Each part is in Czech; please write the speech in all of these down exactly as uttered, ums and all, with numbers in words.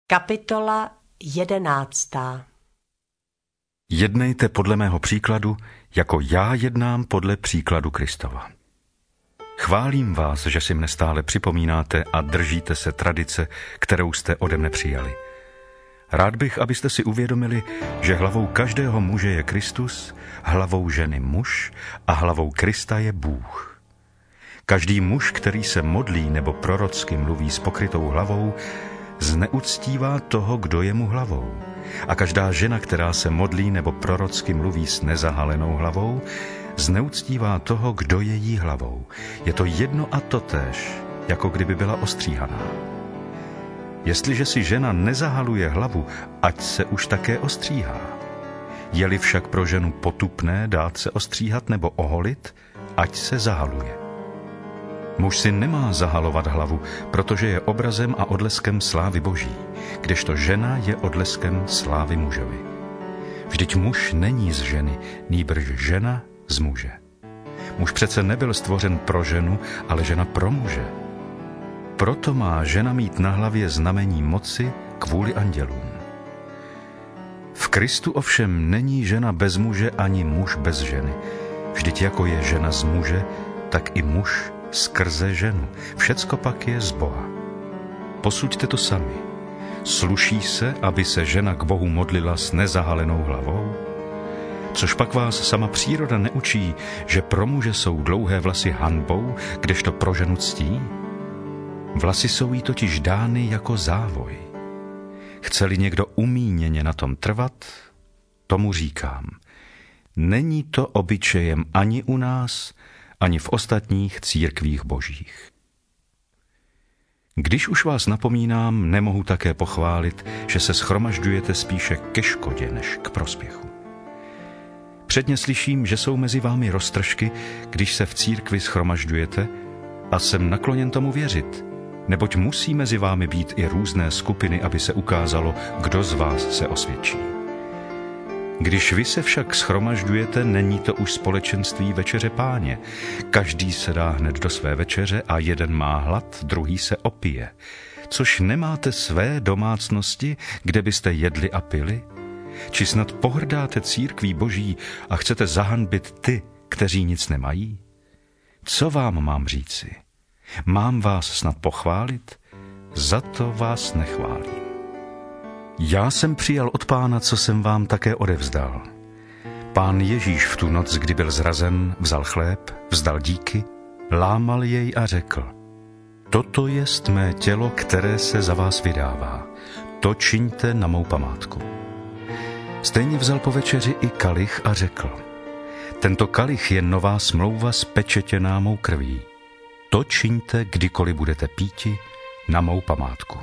Kapitola jedenáctá. Jednejte podle mého příkladu, jako já jednám podle příkladu Kristova. Chválím vás, že si mne stále připomínáte a držíte se tradice, kterou jste ode mne přijali. Rád bych, abyste si uvědomili, že hlavou každého muže je Kristus, hlavou ženy muž a hlavou Krista je Bůh. Každý muž, který se modlí nebo prorocky mluví s pokrytou hlavou, zneuctívá toho, kdo je mu hlavou. A každá žena, která se modlí nebo prorocky mluví s nezahalenou hlavou, zneuctívá toho, kdo je jí hlavou. Je to jedno a totéž, jako kdyby byla ostříhaná. Jestliže si žena nezahaluje hlavu, ať se už také ostříhá. Je-li však pro ženu potupné dát se ostříhat nebo oholit, ať se zahaluje. Muž si nemá zahalovat hlavu, protože je obrazem a odleskem slávy Boží, kdežto žena je odleskem slávy mužovi. Vždyť muž není z ženy, nýbrž žena z muže. Muž přece nebyl stvořen pro ženu, ale žena pro muže. Proto má žena mít na hlavě znamení moci kvůli andělům. V Kristu ovšem není žena bez muže ani muž bez ženy. Vždyť jako je žena z muže, tak i muž skrze ženu. Všecko pak je z Boha. Posuďte to sami. Sluší se, aby se žena k Bohu modlila s nezahalenou hlavou? Což pak vás sama příroda neučí, že pro muže jsou dlouhé vlasy hanbou, kdežto pro ženu ctí? Vlasy jsou jí totiž dány jako závoj. Chce-li někdo umíněně na tom trvat, tomu říkám. Není to obyčejem ani u nás, ani v ostatních církvích božích. Když už vás napomínám, nemohu také pochválit, že se shromažďujete spíše ke škodě než k prospěchu. Předně slyším, že jsou mezi vámi roztržky, když se v církvi shromažďujete, a jsem nakloněn tomu věřit, neboť musí mezi vámi být i různé skupiny, aby se ukázalo, kdo z vás se osvědčí. Když vy se však shromažďujete, není to už společenství večeře Páně. Každý se dá hned do své večeře a jeden má hlad, druhý se opije. Což nemáte své domácnosti, kde byste jedli a pili? Či snad pohrdáte církví boží a chcete zahanbit ty, kteří nic nemají? Co vám mám říci? Mám vás snad pochválit? Za to vás nechválím. Já jsem přijal od Pána, co jsem vám také odevzdal. Pán Ježíš v tu noc, kdy byl zrazen, vzal chléb, vzdal díky, lámal jej a řekl: Toto jest mé tělo, které se za vás vydává. To čiňte na mou památku. Stejně vzal po večeři i kalich a řekl: Tento kalich je nová smlouva spečetěná mou krví. To čiňte, kdykoliv budete píti, na mou památku.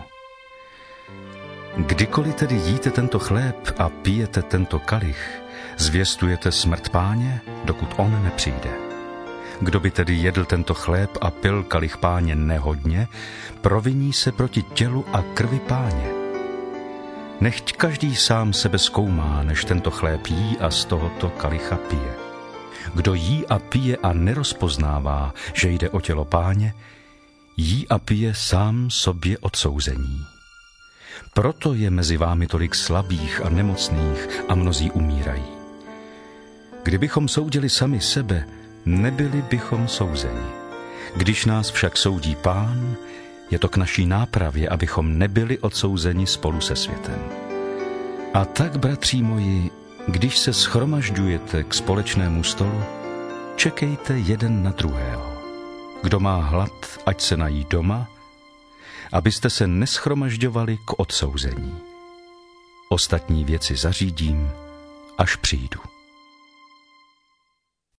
Kdykoliv tedy jíte tento chléb a pijete tento kalich, zvěstujete smrt Páně, dokud on nepřijde. Kdo by tedy jedl tento chléb a pil kalich Páně nehodně, proviní se proti tělu a krvi Páně. Nechť každý sám sebe zkoumá, než tento chléb jí a z tohoto kalicha pije. Kdo jí a pije a nerozpoznává, že jde o tělo Páně, jí a pije sám sobě odsouzení. Proto je mezi vámi tolik slabých a nemocných a mnozí umírají. Kdybychom soudili sami sebe, nebyli bychom souzeni. Když nás však soudí Pán, je to k naší nápravě, abychom nebyli odsouzeni spolu se světem. A tak, bratří moji, když se shromažďujete k společnému stolu, čekejte jeden na druhého. Kdo má hlad, ať se nají doma, abyste se neschromažďovali k odsouzení. Ostatní věci zařídím, až přijdu.